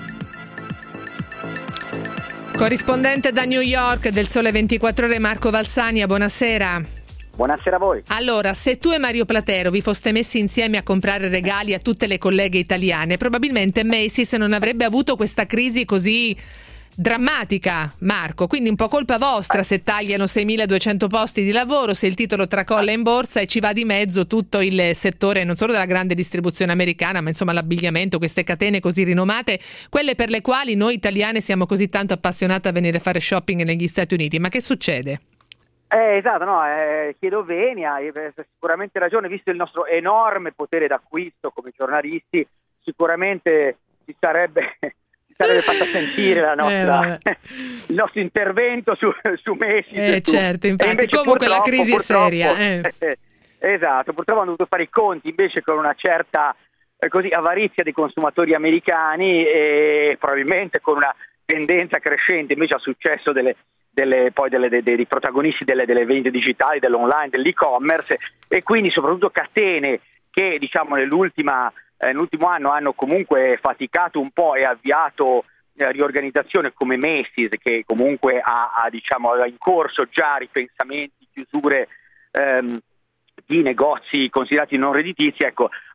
Corrispondente da New York del Sole 24 Ore, Marco Valsania, buonasera. Buonasera a voi. Allora, se tu e Mario Platero vi foste messi insieme a comprare regali a tutte le colleghe italiane, probabilmente Macy's non avrebbe avuto questa crisi così drammatica, Marco, quindi un po' colpa vostra se tagliano 6.200 posti di lavoro, se il titolo tracolla in borsa e ci va di mezzo tutto il settore non solo della grande distribuzione americana, ma insomma l'abbigliamento, queste catene così rinomate, quelle per le quali noi italiane siamo così tanto appassionate a venire a fare shopping negli Stati Uniti. Ma che succede? Esatto, no, chiedo venia, hai sicuramente ragione, visto il nostro enorme potere d'acquisto come giornalisti, sicuramente ci sarebbe fatta sentire il nostro intervento su Messi. Certo, infatti, comunque la crisi è seria. Esatto, purtroppo hanno dovuto fare i conti invece con una certa avarizia dei consumatori americani e probabilmente con una tendenza crescente invece al successo dei protagonisti delle vendite digitali, dell'online, dell'e-commerce, e quindi soprattutto catene che diciamo nell'ultimo anno hanno comunque faticato un po' e avviato riorganizzazione, come Macy's, che comunque ha in corso già ripensamenti, chiusure di negozi considerati non redditizi. Ecco,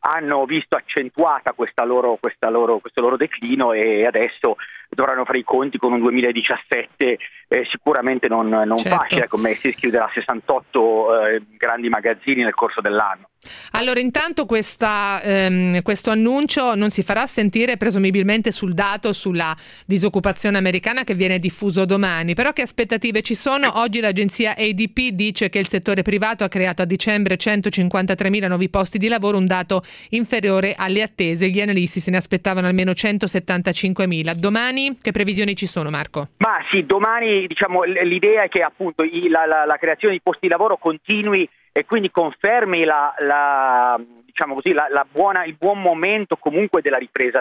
hanno visto accentuata questo loro declino, e adesso dovranno fare i conti con un 2017 sicuramente non certo. facile, con Macy's chiuderà 68 grandi magazzini nel corso dell'anno. Allora, intanto questo annuncio non si farà sentire presumibilmente sul dato sulla disoccupazione americana che viene diffuso domani, però che aspettative ci sono? Oggi l'agenzia ADP dice che il settore privato ha creato a dicembre 153.000 nuovi posti di lavoro, un dato inferiore alle attese. Gli analisti se ne aspettavano almeno 175.000. Domani che previsioni ci sono, Marco? Ma sì, domani l'idea è che appunto la creazione di posti di lavoro continui e quindi confermi il buon momento comunque della ripresa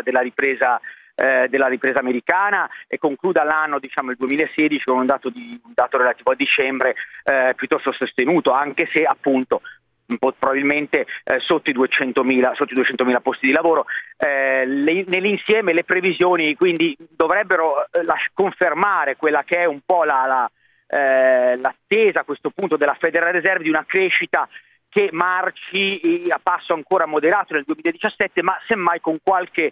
americana, e concluda l'anno, il 2016, con un dato relativo a dicembre piuttosto sostenuto, anche se appunto probabilmente sotto i 200.000 posti di lavoro. Nell'insieme le previsioni quindi dovrebbero confermare quella che è un po' l'attesa a questo punto della Federal Reserve, di una crescita che marci a passo ancora moderato nel 2017, ma semmai con qualche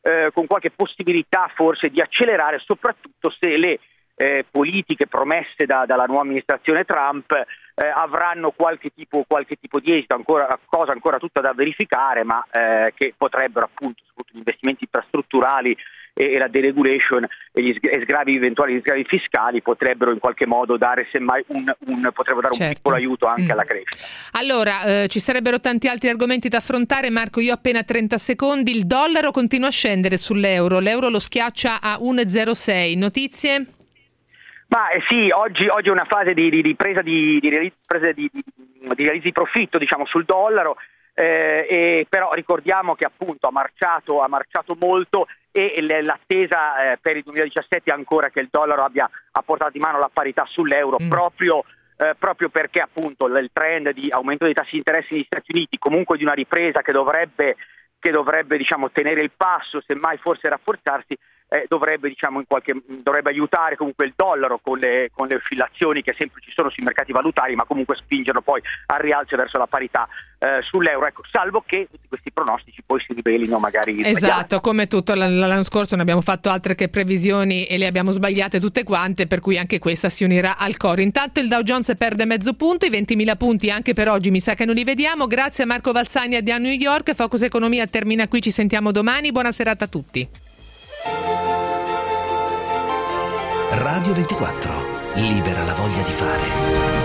possibilità forse di accelerare, soprattutto se le politiche promesse dalla nuova amministrazione Trump avranno qualche tipo di esito, cosa ancora tutta da verificare, ma che potrebbero appunto, soprattutto gli investimenti infrastrutturali e la deregulation e eventuali sgravi fiscali potrebbero in qualche modo dare semmai un piccolo aiuto anche alla crescita. Allora, ci sarebbero tanti altri argomenti da affrontare, Marco, io ho appena 30 secondi. Il dollaro continua a scendere sull'euro, l'euro lo schiaccia a 1,06. Notizie? Ma sì, oggi è una fase di ripresa di realizzi di profitto, sul dollaro, però ricordiamo che appunto ha marciato molto, e l'attesa per il 2017 è ancora che il dollaro abbia portato in mano la parità sull'euro, proprio perché appunto il trend di aumento dei tassi di interesse negli Stati Uniti, comunque di una ripresa che dovrebbe tenere il passo, semmai forse rafforzarsi, dovrebbe aiutare comunque il dollaro con le oscillazioni che sempre ci sono sui mercati valutari, ma comunque spingerlo poi al rialzo verso la parità sull'euro, salvo che tutti questi pronostici poi si rivelino magari esatto, come tutto l'anno scorso ne abbiamo fatto altre che previsioni e le abbiamo sbagliate tutte quante, per cui anche questa si unirà al coro. Intanto il Dow Jones perde mezzo punto, i 20.000 punti anche per oggi mi sa che non li vediamo. Grazie a Marco Valsagna da New York. Focus Economia termina qui, ci sentiamo domani, buona serata a tutti. Radio 24, libera la voglia di fare.